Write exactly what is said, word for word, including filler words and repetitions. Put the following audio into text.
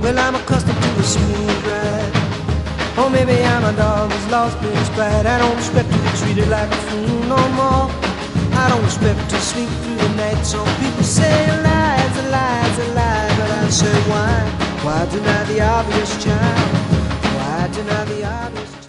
Well, I'm accustomed to a smooth ride. Or maybe I'm a dog who's lost his pride. I don't expect to be treated like a fool no more. I don't expect to sleep through the night. Some people say lies, a lies, a lie. But I say why? Why deny the obvious, child? Why deny the obvious, child?